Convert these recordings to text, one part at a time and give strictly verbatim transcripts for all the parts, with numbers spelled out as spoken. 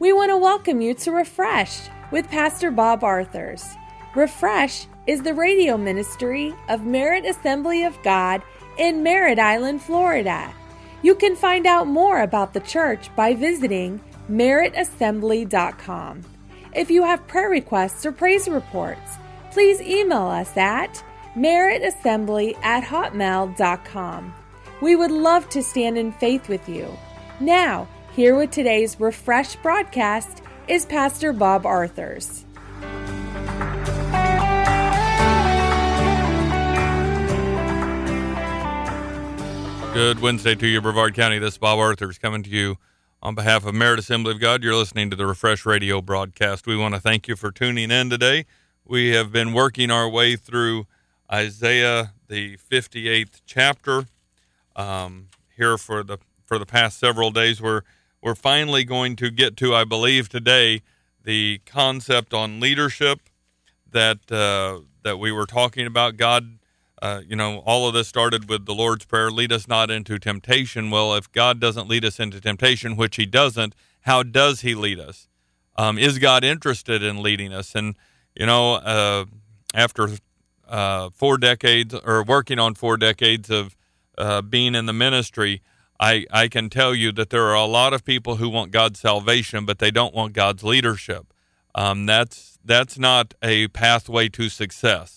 we want to welcome you to Refresh with Pastor Bob Arthurs. Refresh is the radio ministry of Merritt Assembly of God in Merritt Island, Florida. You can find out more about the church by visiting merritt assembly dot com. If you have prayer requests or praise reports, please email us at merritt assembly at hotmail dot com. We would love to stand in faith with you. Now, here with today's Refresh broadcast is Pastor Bob Arthurs. Good Wednesday to you, Brevard County. This is Bob Arthurs coming to you on behalf of Merritt Assembly of God. You're listening to the Refresh Radio broadcast. We want to thank you for tuning in today. We have been working our way through Isaiah, the fifty-eighth chapter, um, here for the for the past several days. We're we're finally going to get to, I believe, today, the concept on leadership that uh, that we were talking about. God. Uh, you know, all of this started with the Lord's Prayer, lead us not into temptation. Well, if God doesn't lead us into temptation, which he doesn't, how does he lead us? Um, is God interested in leading us? And, you know, uh, after uh, four decades or working on four decades of uh, being in the ministry, I, I can tell you that there are a lot of people who want God's salvation, but they don't want God's leadership. Um, that's that's not a pathway to success.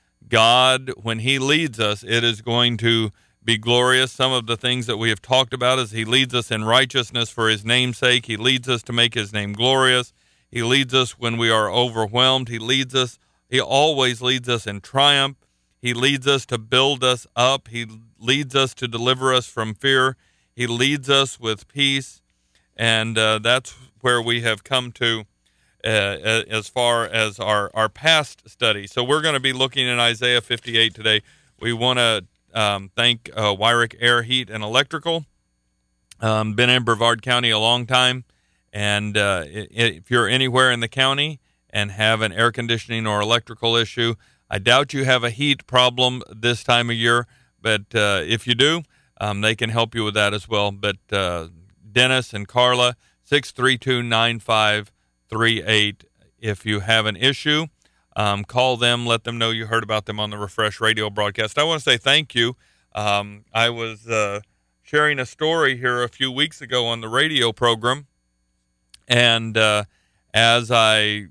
God, when he leads us, it is going to be glorious. Some of the things that we have talked about is he leads us in righteousness for his name's sake. He leads us to make his name glorious. He leads us when we are overwhelmed. He leads us, he always leads us in triumph. He leads us to build us up. He leads us to deliver us from fear. He leads us with peace. And uh, that's where we have come to Uh, as far as our, our past study. So we're going to be looking at Isaiah fifty-eight today. We want to um, thank uh, Wyrick Air, Heat, and Electrical. Um, been in Brevard County a long time, and uh, if you're anywhere in the county and have an air conditioning or electrical issue, I doubt you have a heat problem this time of year, but uh, if you do, um, they can help you with that as well. But uh, Dennis and Carla, six three two, nine five three eight. If you have an issue, um, call them, let them know you heard about them on the Refresh Radio broadcast. I want to say thank you. Um, I was uh, sharing a story here a few weeks ago on the radio program, and uh, as I,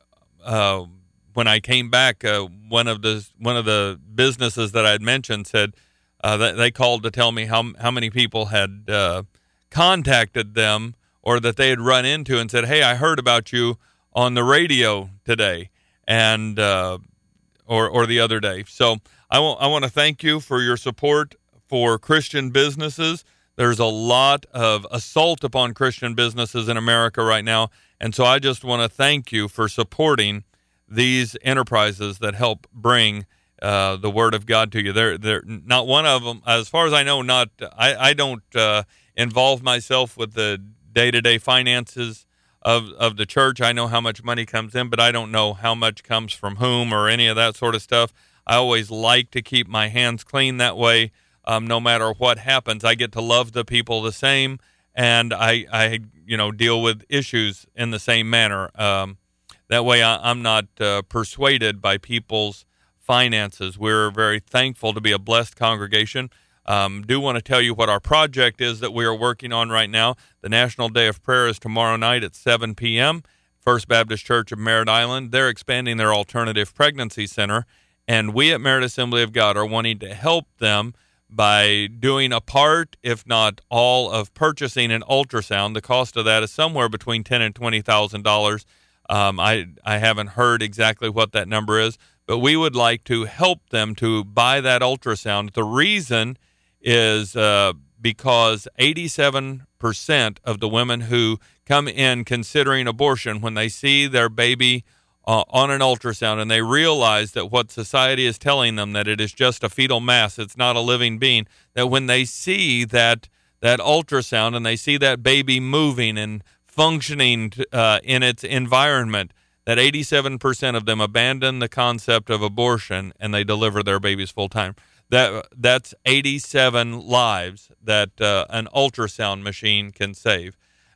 uh, when I came back, uh, one of the one of the businesses that I had mentioned said uh, that they called to tell me how how many people had uh, contacted them, or that they had run into and said, hey, I heard about you on the radio today, and uh, or or the other day. So I, w- I want to thank you for your support for Christian businesses. There's a lot of assault upon Christian businesses in America right now, and so I just want to thank you for supporting these enterprises that help bring uh, the Word of God to you. They're, they're not one of them, as far as I know, not I, I don't uh, involve myself with the day-to-day finances of of the church. I know how much money comes in, but I don't know how much comes from whom or any of that sort of stuff. I always like to keep my hands clean that way. Um, no matter what happens, I get to love the people the same, and I, I you know, deal with issues in the same manner. Um, that way I, I'm not uh, persuaded by people's finances. We're very thankful to be a blessed congregation. Um, do want to tell you what our project is that we are working on right now. The National Day of Prayer is tomorrow night at seven p.m. First Baptist Church of Merritt Island. They're expanding their alternative pregnancy center, and we at Merritt Assembly of God are wanting to help them by doing a part, if not all, of purchasing an ultrasound. The cost of that is somewhere between ten thousand dollars and twenty thousand dollars. Um, I, I haven't heard exactly what that number is, but we would like to help them to buy that ultrasound. The reason is uh, because eighty-seven percent of the women who come in considering abortion, when they see their baby uh, on an ultrasound and they realize that what society is telling them, that it is just a fetal mass, it's not a living being, that when they see that that ultrasound and they see that baby moving and functioning uh, in its environment, that eighty-seven percent of them abandon the concept of abortion and they deliver their babies full time. That that's eighty-seven lives that uh, an ultrasound machine can save.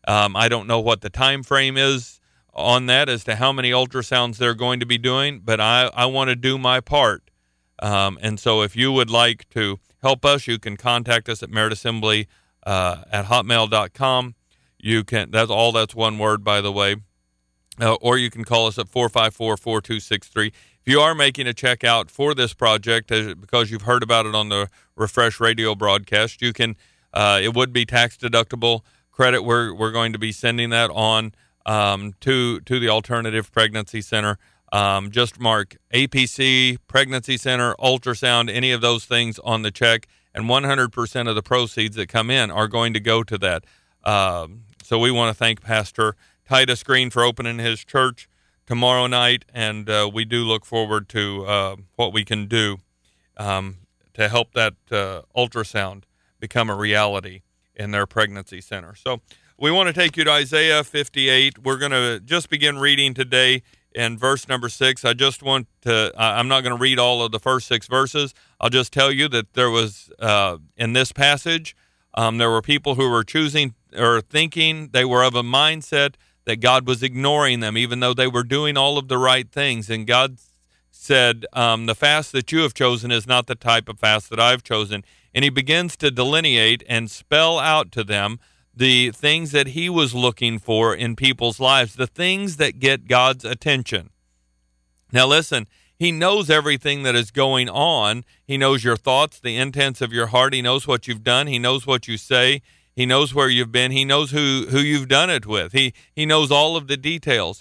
Um, I don't know what the time frame is on that as to how many ultrasounds they're going to be doing, but I, I want to do my part. Um, and so if you would like to help us, you can contact us at merit assembly uh, at hotmail dot com. You can, that's all, that's one word, by the way. Uh, or you can call us at four five four, four two six three. If you are making a check out for this project, uh, because you've heard about it on the Refresh Radio broadcast, you can, uh, it would be tax deductible credit. We're, we're going to be sending that on um, to, to the Alternative Pregnancy Center. Um, just mark A P C, Pregnancy Center, ultrasound, any of those things on the check, and one hundred percent of the proceeds that come in are going to go to that. Um, so we want to thank Pastor Titus Green for opening his church tomorrow night, and uh, we do look forward to uh, what we can do um, to help that uh, ultrasound become a reality in their pregnancy center. So we want to take you to Isaiah fifty-eight. We're going to just begin reading today in verse number six. I just want to, I'm not going to read all of the first six verses. I'll just tell you that there was, uh, in this passage, um, there were people who were choosing or thinking they were of a mindset that God was ignoring them, even though they were doing all of the right things. And God said, um, the fast that you have chosen is not the type of fast that I've chosen. And he begins to delineate and spell out to them the things that he was looking for in people's lives, the things that get God's attention. Now listen, he knows everything that is going on. He knows your thoughts, the intents of your heart. He knows what you've done. He knows what you say. He knows where you've been. He knows who, who you've done it with. He he knows all of the details.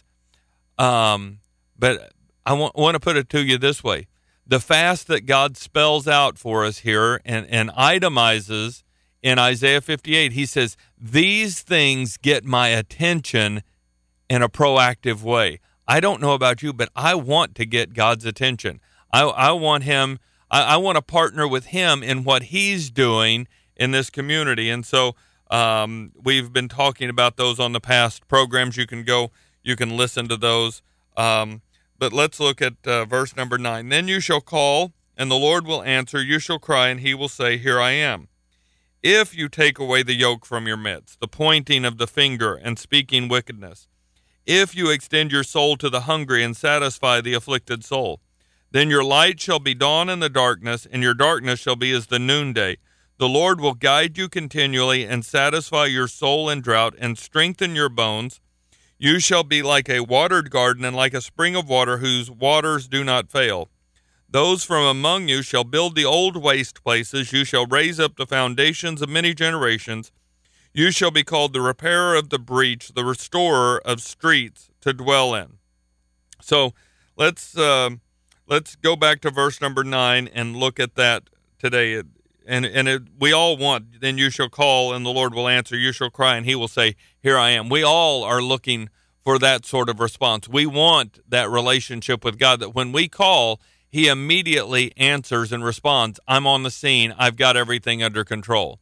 Um, but I want, want to put it to you this way. The fast that God spells out for us here and, and itemizes in Isaiah fifty-eight, he says, these things get my attention in a proactive way. I don't know about you, but I want to get God's attention. I, I want him, I, I want to partner with him in what he's doing in this community. And so um, we've been talking about those on the past programs. You can go, you can listen to those. Um, but let's look at uh, verse number nine. Then you shall call, and the Lord will answer. You shall cry, and he will say, here I am. If you take away the yoke from your midst, the pointing of the finger and speaking wickedness, if you extend your soul to the hungry and satisfy the afflicted soul, then your light shall be dawn in the darkness, and your darkness shall be as the noonday. The Lord will guide you continually and satisfy your soul in drought and strengthen your bones. You shall be like a watered garden and like a spring of water whose waters do not fail. Those from among you shall build the old waste places. You shall raise up the foundations of many generations. You shall be called the repairer of the breach, the restorer of streets to dwell in. So let's uh, let's go back to verse number nine and look at that today. And and it, we all want, then you shall call and the Lord will answer. You shall cry and he will say, here I am. We all are looking for that sort of response. We want that relationship with God, that when we call, he immediately answers and responds, I'm on the scene. I've got everything under control.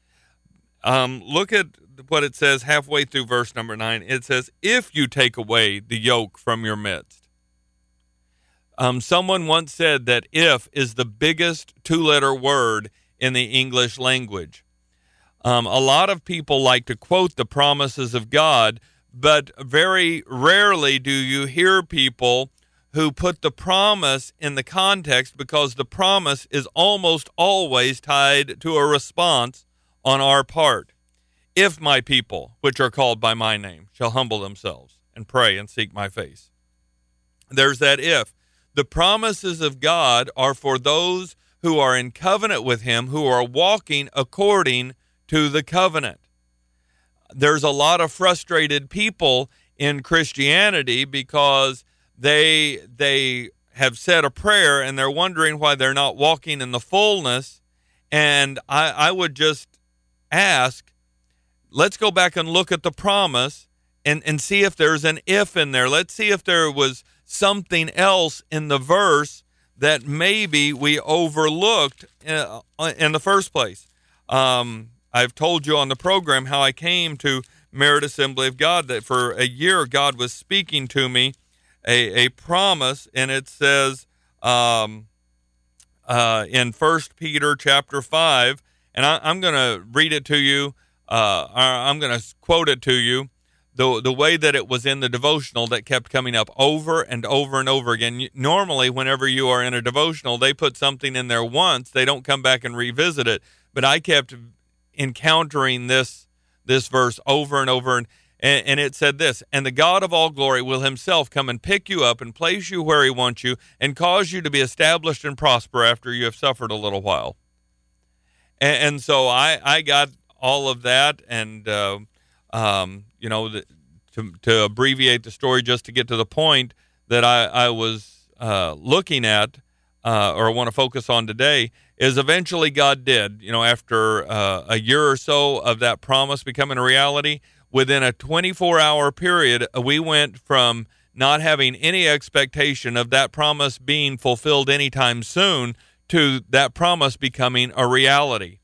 Um, look at what it says halfway through verse number nine. It says, if you take away the yoke from your midst. Um, someone once said that if is the biggest two-letter word in the English language. Um, a lot of people like to quote the promises of God, but very rarely do you hear people who put the promise in the context, because the promise is almost always tied to a response on our part. If my people, which are called by my name, shall humble themselves and pray and seek my face. There's that if. The promises of God are for those who are in covenant with him, who are walking according to the covenant. There's a lot of frustrated people in Christianity because they they have said a prayer and they're wondering why they're not walking in the fullness. And I, I would just ask, let's go back and look at the promise and, and see if there's an if in there. Let's see if there was something else in the verse that maybe we overlooked in, in the first place. Um, I've told you on the program how I came to Merit Assembly of God, that for a year God was speaking to me a, a promise, and it says um, uh, in First Peter chapter five, and I, I'm going to read it to you uh, I'm going to quote it to you, the the way that it was in the devotional that kept coming up over and over and over again. Normally, whenever you are in a devotional, they put something in there once. They don't come back and revisit it. But I kept encountering this this verse over and over, and, and it said this, "And the God of all glory will himself come and pick you up and place you where he wants you and cause you to be established and prosper after you have suffered a little while." And, and so I, I got all of that, and uh, um, you know, the, to, to abbreviate the story just to get to the point that I, I was uh, looking at, uh, or want to focus on today, is eventually God did, you know, after uh, a year or so of that promise becoming a reality, within a twenty-four hour period, we went from not having any expectation of that promise being fulfilled anytime soon to that promise becoming a reality.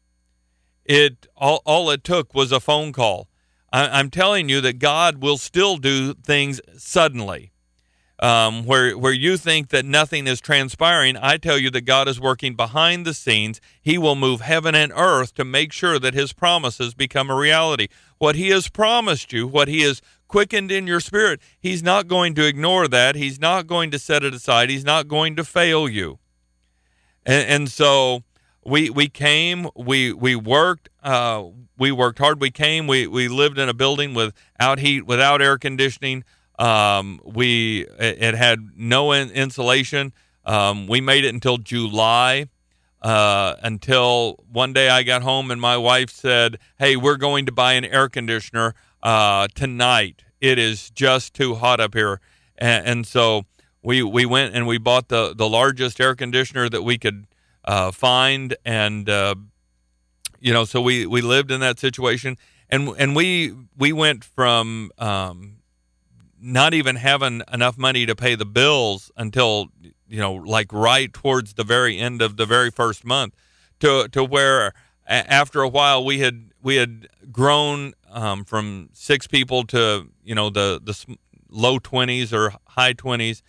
It all, all it took was a phone call. I, I'm telling you that God will still do things suddenly. Um, where where you think that nothing is transpiring, I tell you that God is working behind the scenes. He will move heaven and earth to make sure that his promises become a reality. What he has promised you, what he has quickened in your spirit, he's not going to ignore that. He's not going to set it aside. He's not going to fail you. And, and so we we came, we we worked, uh, we worked hard. We came, we we lived in a building without heat, without air conditioning. Um, we, it, it had no in, insulation. Um, we made it until July, uh, until one day I got home and my wife said, "Hey, we're going to buy an air conditioner, uh, tonight. It is just too hot up here." And, and so we, we went and we bought the, the largest air conditioner that we could, uh, find. And, uh, you know, so we, we lived in that situation, and, and we, we went from, um, not even having enough money to pay the bills until, you know, like right towards the very end of the very first month, to to where after a while we had we had grown um, from six people to, you know, the the low twenties or high twenties,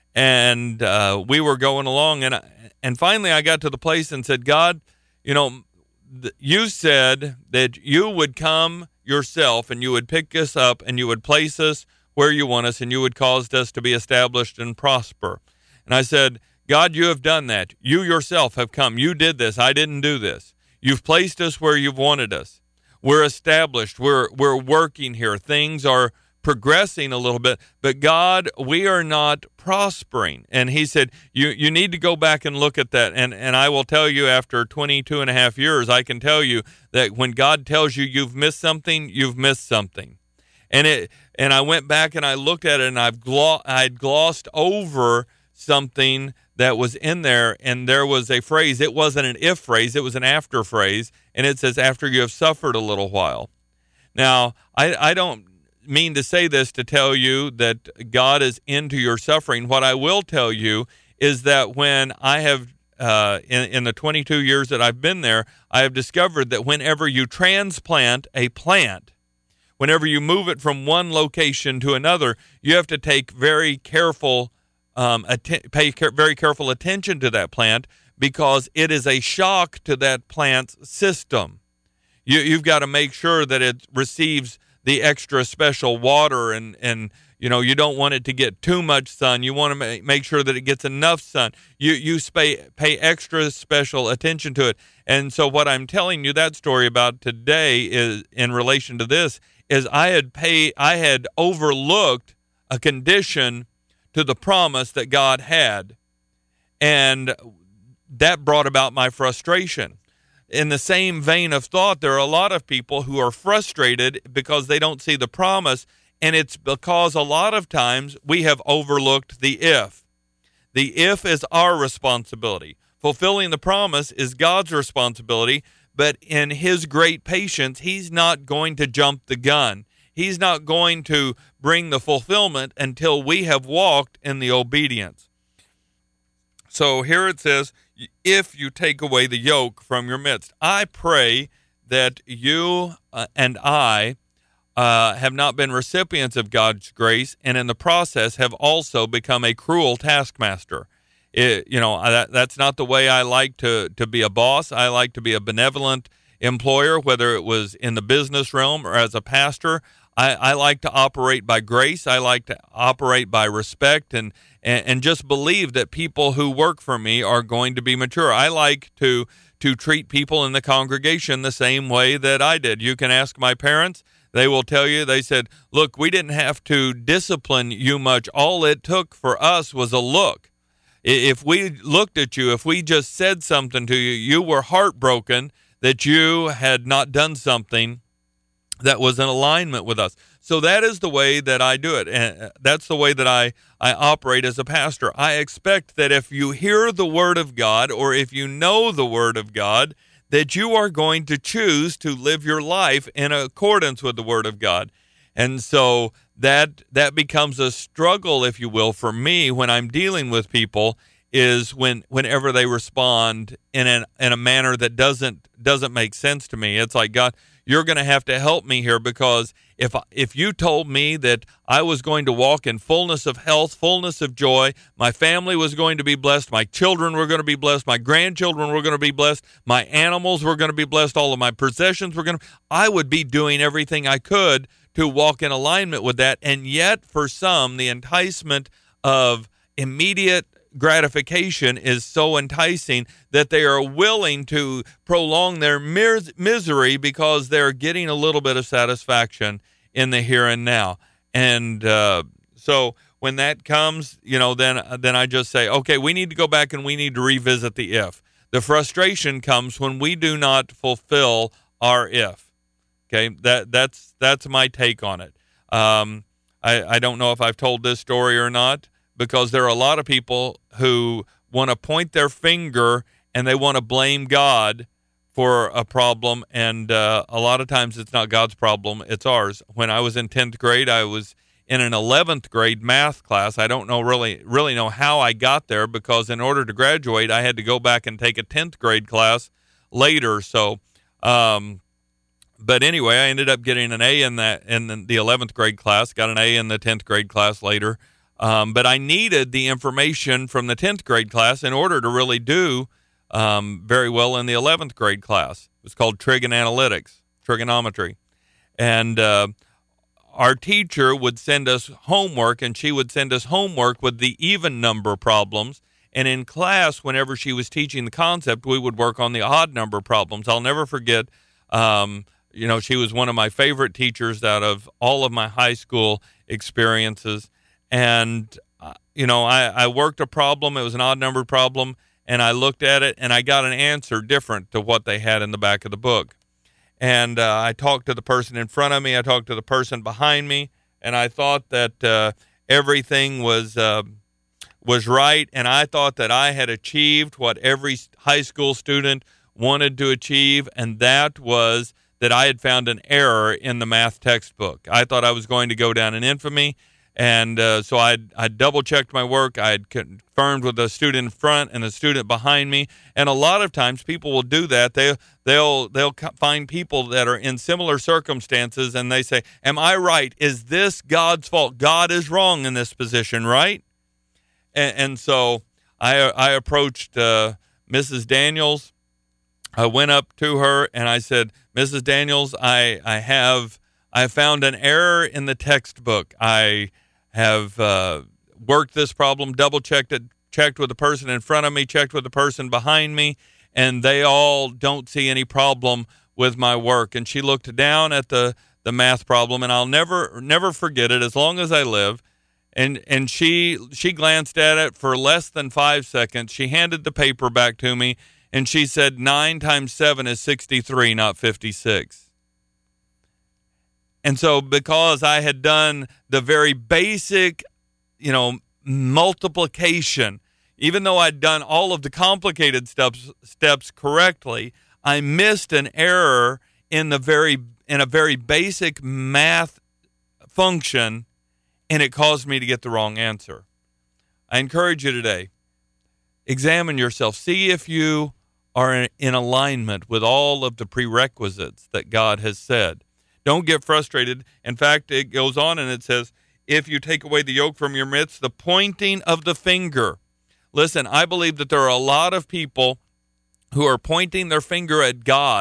and uh, we were going along, and and finally I got to the place and said, "God, you know, you said that you would come yourself and you would pick us up and you would place us where you want us, and you would cause us to be established and prosper." And I said, "God, you have done that. You yourself have come. You did this. I didn't do this. You've placed us where you've wanted us. We're established. We're we're working here. Things are progressing a little bit, but God, we are not prospering." And he said, you you need to go back and look at that. And and I will tell you, after twenty-two and a half years, I can tell you that when God tells you you've missed something, you've missed something. And it, and I went back and I looked at it, and I've glo- I'd glossed over something that was in there, and there was a phrase. It wasn't an if phrase, it was an after phrase, and it says, "After you have suffered a little while." Now, I, I don't mean to say this to tell you that God is into your suffering. What I will tell you is that when I have, uh, in, in the twenty-two years that I've been there, I have discovered that whenever you transplant a plant, whenever you move it from one location to another, you have to take very careful, um, att- pay care- very careful attention to that plant, because it is a shock to that plant's system. You, you've got to make sure that it receives the extra special water, and, and you know, you don't want it to get too much sun. You want to ma- make sure that it gets enough sun. You you pay pay extra special attention to it. And so what I'm telling you that story about today is, in relation to this, is I had pay I had overlooked a condition to the promise that God had, and that brought about my frustration. In the same vein of thought, there are a lot of people who are frustrated because they don't see the promise, and it's because a lot of times we have overlooked the if. The if is our responsibility. Fulfilling the promise is God's responsibility, but in his great patience, he's not going to jump the gun. He's not going to bring the fulfillment until we have walked in the obedience. So here it says, "If you take away the yoke from your midst." I pray that you uh, and I uh, have not been recipients of God's grace, and in the process have also become a cruel taskmaster. It, you know, that, that's not the way I like to, to be a boss. I like to be a benevolent employer, whether it was in the business realm or as a pastor. I, I like to operate by grace. I like to operate by respect and, and, and just believe that people who work for me are going to be mature. I like to to treat people in the congregation the same way that I did. You can ask my parents. They will tell you, they said, look, we didn't have to discipline you much. All it took for us was a look. If we looked at you, if we just said something to you, you were heartbroken that you had not done something that was in alignment with us. So that is the way that I do it. And that's the way that I, I operate as a pastor. I expect that if you hear the word of God, or if you know the word of God, that you are going to choose to live your life in accordance with the word of God. And so that that becomes a struggle, if you will, for me when I'm dealing with people, is when whenever they respond in an in a manner that doesn't doesn't make sense to me. It's like, God, you're going to have to help me here, because if if you told me that I was going to walk in fullness of health, fullness of joy, my family was going to be blessed, my children were going to be blessed, my grandchildren were going to be blessed, my animals were going to be blessed, all of my possessions were going to, I would be doing everything I could to walk in alignment with that. And yet, for some, the enticement of immediate gratification is so enticing that they are willing to prolong their mis- misery because they're getting a little bit of satisfaction in the here and now. And uh, so when that comes, you know, then then I just say, okay, we need to go back and we need to revisit the if. The frustration comes when we do not fulfill our if. Okay, that that's that's my take on it. Um, I, I don't know if I've told this story or not, because there are a lot of people who want to point their finger and they want to blame God for a problem, and uh, a lot of times it's not God's problem, it's ours. When I was in tenth grade, I was in an eleventh grade math class. I don't know really really know how I got there, because in order to graduate, I had to go back and take a tenth grade class later. So, um, but anyway, I ended up getting an A in that in the eleventh grade class, got an A in the tenth grade class later. Um, but I needed the information from the tenth grade class in order to really do um, very well in the eleventh grade class. It was called Trig and Analytics, trigonometry. And uh, our teacher would send us homework, and she would send us homework with the even number problems. And in class, whenever she was teaching the concept, we would work on the odd number problems. I'll never forget, um, you know, she was one of my favorite teachers out of all of my high school experiences. And, uh, you know, I, I worked a problem. It was an odd-numbered problem, and I looked at it, and I got an answer different to what they had in the back of the book. And uh, I talked to the person in front of me. I talked to the person behind me, and I thought that uh, everything was uh, was right, and I thought that I had achieved what every high school student wanted to achieve, and that was that I had found an error in the math textbook. I thought I was going to go down in infamy. And uh, so I I double-checked my work. I had confirmed with the student in front and the student behind me. And a lot of times people will do that. They, they'll they'll find people that are in similar circumstances, and they say, am I right? Is this God's fault? God is wrong in this position, right? And, and so I, I approached uh, Missus Daniels. I went up to her, and I said, Missus Daniels, I, I have I found an error in the textbook. I have uh, worked this problem, double-checked it, checked with the person in front of me, checked with the person behind me, and they all don't see any problem with my work. And she looked down at the, the math problem, and I'll never never forget it as long as I live. And and she she glanced at it for less than five seconds. She handed the paper back to me, and she said, nine times seven is sixty-three, not fifty-six. And so because I had done the very basic, you know, multiplication, even though I'd done all of the complicated steps steps correctly, I missed an error in the very in a very basic math function, and it caused me to get the wrong answer. I encourage you today, examine yourself. See if you are in alignment with all of the prerequisites that God has said. Don't get frustrated. In fact, it goes on and it says, if you take away the yoke from your midst, the pointing of the finger. Listen, I believe that there are a lot of people who are pointing their finger at God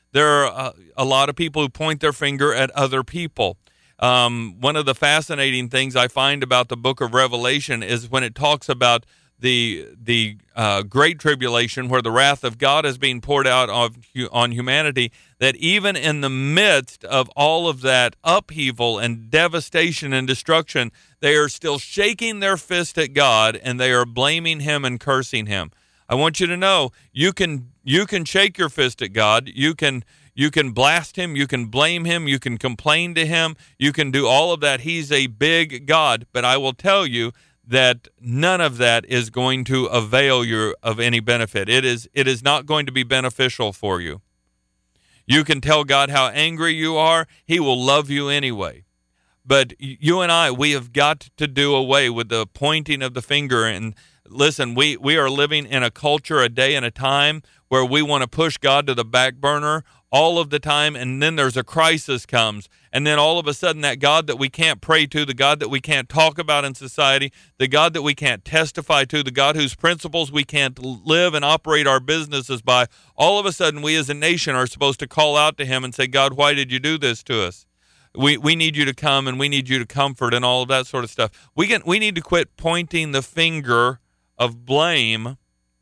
There are a, a lot of people who point their finger at other people. Um, one of the fascinating things I find about the book of Revelation is when it talks about the the uh, great tribulation, where the wrath of God is being poured out on, on humanity, that even in the midst of all of that upheaval and devastation and destruction, they are still shaking their fist at God, and they are blaming him and cursing him. I want you to know, you can you can shake your fist at God, you can you can blast him, you can blame him, you can complain to him, you can do all of that. He's a big God, but I will tell you that none of that is going to avail you of any benefit. It is it is not going to be beneficial for you. You can tell God how angry you are. He will love you anyway. But you and I, we have got to do away with the pointing of the finger. And listen, we, we are living in a culture, a day and a time where we want to push God to the back burner all of the time, and then there's a crisis comes, and then all of a sudden that God that we can't pray to, the God that we can't talk about in society, the God that we can't testify to, the God whose principles we can't live and operate our businesses by, all of a sudden we as a nation are supposed to call out to him and say, God, why did you do this to us? We we need you to come, and we need you to comfort, and all of that sort of stuff. We can we need to quit pointing the finger of blame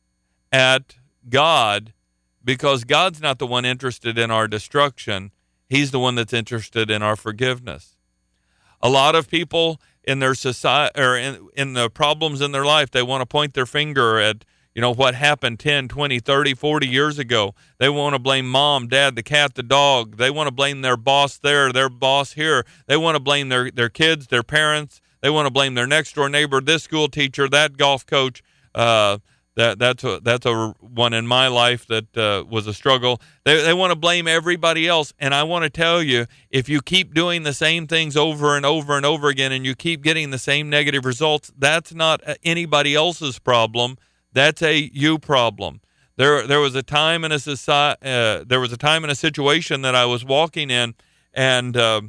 at God, because God's not the one interested in our destruction. He's the one that's interested in our forgiveness. A lot of people in their society, or in, in the problems in their life, they want to point their finger at, you know, what happened ten, twenty, thirty, forty years ago. They want to blame mom, dad, the cat, the dog. They want to blame their boss there, their boss here. They want to blame their, their kids, their parents. They want to blame their next door neighbor, this school teacher, that golf coach. Uh, that that's a that's a one in my life that uh, was a struggle. They they want to blame everybody else, and I want to tell you, if you keep doing the same things over and over and over again, and you keep getting the same negative results, that's not anybody else's problem. That's a you problem. There there was a time in a society, uh, there was a time in a situation that I was walking in, and uh,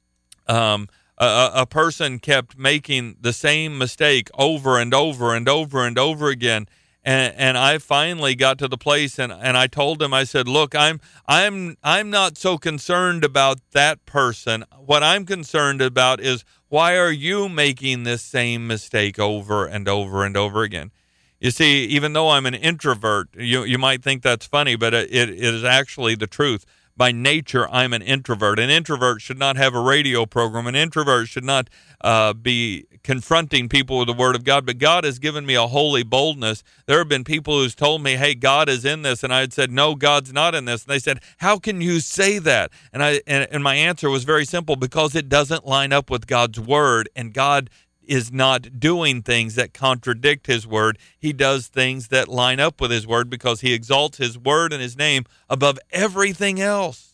um. A, a person kept making the same mistake over and over and over and over again. And, and I finally got to the place, and, and I told him, I said, look, I'm I'm I'm not so concerned about that person. What I'm concerned about is, why are you making this same mistake over and over and over again? You see, even though I'm an introvert, you you might think that's funny, but it, it is actually the truth. By nature, I'm an introvert. An introvert should not have a radio program. An introvert should not uh, be confronting people with the Word of God. But God has given me a holy boldness. There have been people who's told me, hey, God is in this. And I had said, no, God's not in this. And they said, how can you say that? And I and, and my answer was very simple, because it doesn't line up with God's Word. And God is not doing things that contradict his word. He does things that line up with his word, because he exalts his word and his name above everything else.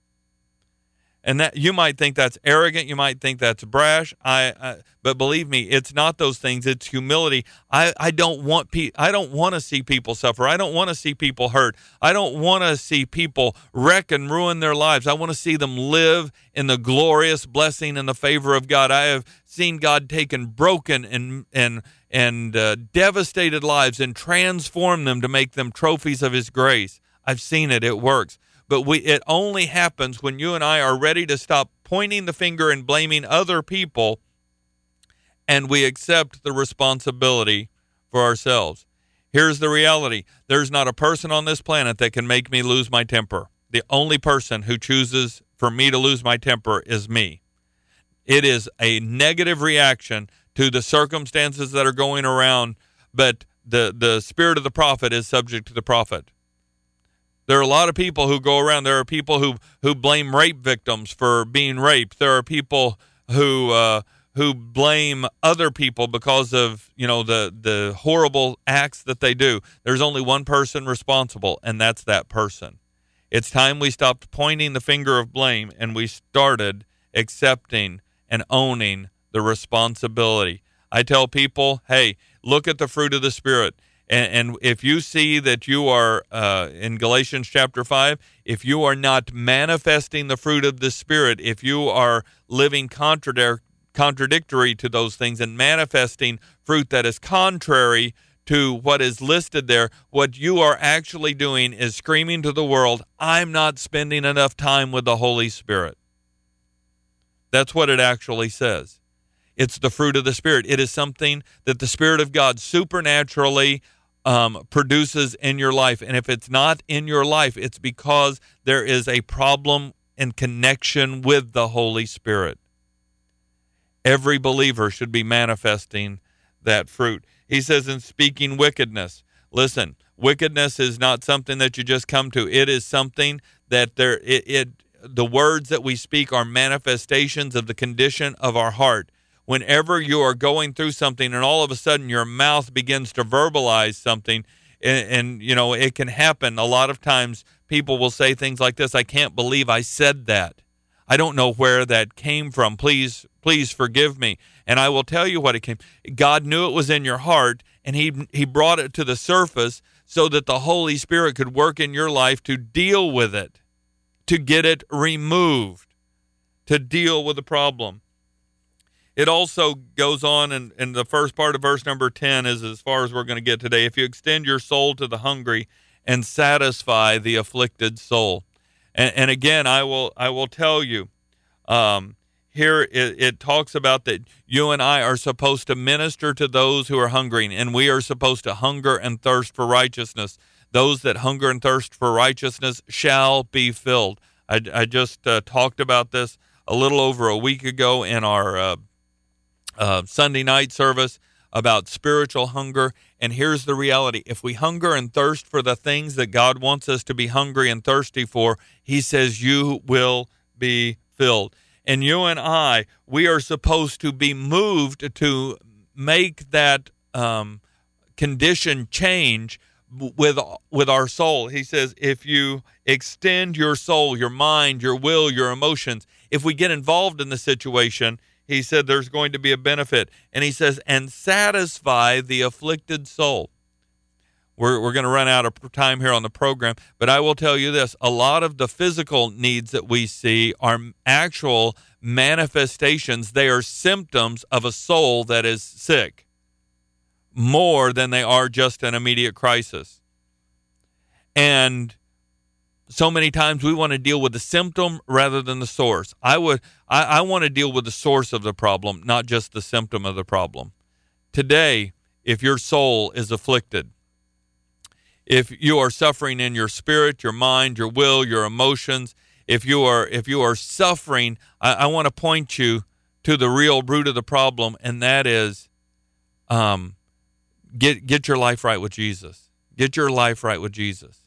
And that, you might think that's arrogant, you might think that's brash. I, I but believe me, it's not those things. It's humility. I, I don't want pe- I don't want to see people suffer. I don't want to see people hurt. I don't want to see people wreck and ruin their lives. I want to see them live in the glorious blessing and the favor of God. I have seen God taken broken and and and uh, devastated lives and transform them to make them trophies of his grace. I've seen it. It works. But we it only happens when you and I are ready to stop pointing the finger and blaming other people, and we accept the responsibility for ourselves. Here's the reality. There's not a person on this planet that can make me lose my temper. The only person who chooses for me to lose my temper is me. It is a negative reaction to the circumstances that are going around, but the, the spirit of the prophet is subject to the prophet. There are a lot of people who go around. There are people who, who blame rape victims for being raped. There are people who uh, who blame other people because of, you know, the, the horrible acts that they do. There's only one person responsible, and that's that person. It's time we stopped pointing the finger of blame, and we started accepting and owning the responsibility. I tell people, hey, look at the fruit of the Spirit. And, and if you see that you are, uh, in Galatians chapter five, if you are not manifesting the fruit of the Spirit, if you are living contradic- contradictory to those things and manifesting fruit that is contrary to what is listed there, what you are actually doing is screaming to the world, I'm not spending enough time with the Holy Spirit. That's what it actually says. It's the fruit of the Spirit. It is something that the Spirit of God supernaturally um, produces in your life. And if it's not in your life, it's because there is a problem in connection with the Holy Spirit. Every believer should be manifesting that fruit. He says, in speaking wickedness, listen, wickedness is not something that you just come to. It is something that there, it, it the words that we speak are manifestations of the condition of our heart. Whenever you are going through something and all of a sudden your mouth begins to verbalize something, and, and you know, it can happen. A lot of times people will say things like this, I can't believe I said that. I don't know where that came from. Please, please forgive me. And I will tell you what it came. God knew it was in your heart, and he he brought it to the surface so that the Holy Spirit could work in your life to deal with it, to get it removed, to deal with the problem. It also goes on, in, in the first part of verse number ten is as far as we're going to get today. If you extend your soul to the hungry and satisfy the afflicted soul. And, and again, I will I will tell you, um, here it, it talks about that you and I are supposed to minister to those who are hungering, and we are supposed to hunger and thirst for righteousness. Those that hunger and thirst for righteousness shall be filled. I, I just uh, talked about this a little over a week ago in our uh, uh, Sunday night service about spiritual hunger. And here's the reality. If we hunger and thirst for the things that God wants us to be hungry and thirsty for, he says you will be filled. And you and I, we are supposed to be moved to make that um, condition change with with our soul. He says, if you extend your soul, your mind, your will, your emotions, if we get involved in the situation, he said there's going to be a benefit. And he says, and satisfy the afflicted soul. We're we're going to run out of time here on the program, but I will tell you this. A lot of the physical needs that we see are actual manifestations. They are symptoms of a soul that is sick, more than they are just an immediate crisis. And so many times we want to deal with the symptom rather than the source. I would I, I want to deal with the source of the problem, not just the symptom of the problem. Today, if your soul is afflicted, if you are suffering in your spirit, your mind, your will, your emotions, if you are if you are suffering, I, I want to point you to the real root of the problem, and that is um, get get your life right with Jesus. Get your life right with Jesus.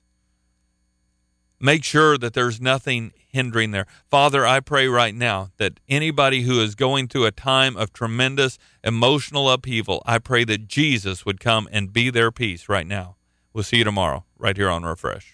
Make sure that there's nothing hindering there. Father, I pray right now that anybody who is going through a time of tremendous emotional upheaval, I pray that Jesus would come and be their peace right now. We'll see you tomorrow, right here on Refresh.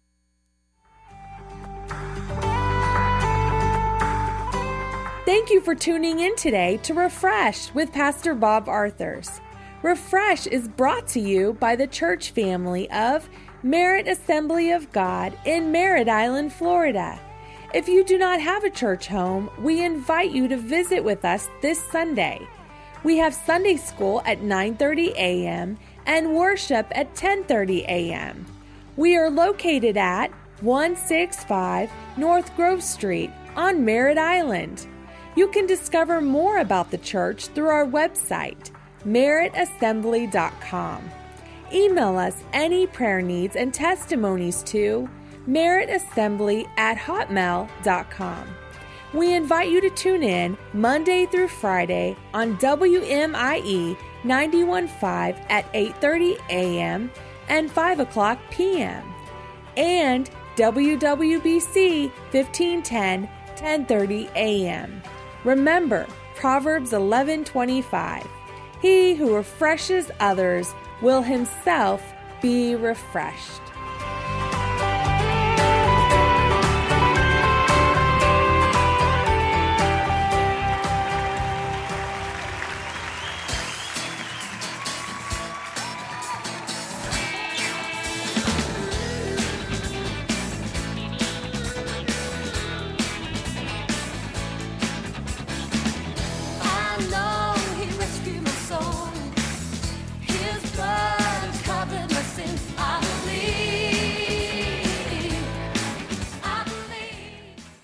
Thank you for tuning in today to Refresh with Pastor Bob Arthurs. Refresh is brought to you by the church family of Merritt Assembly of God in Merritt Island, Florida. If you do not have a church home, we invite you to visit with us this Sunday. We have Sunday school at nine thirty a.m. and worship at ten thirty a.m. We are located at one sixty-five North Grove Street on Merritt Island. You can discover more about the church through our website, merritt assembly dot com. Email us any prayer needs and testimonies to merrittassembly at hotmail dot com. We invite you to tune in Monday through Friday on W M I E ninety-one point five at eight thirty a.m. and five o'clock p.m. and W W B C fifteen ten, ten thirty a.m. Remember Proverbs eleven twenty-five. He who refreshes others will himself be refreshed.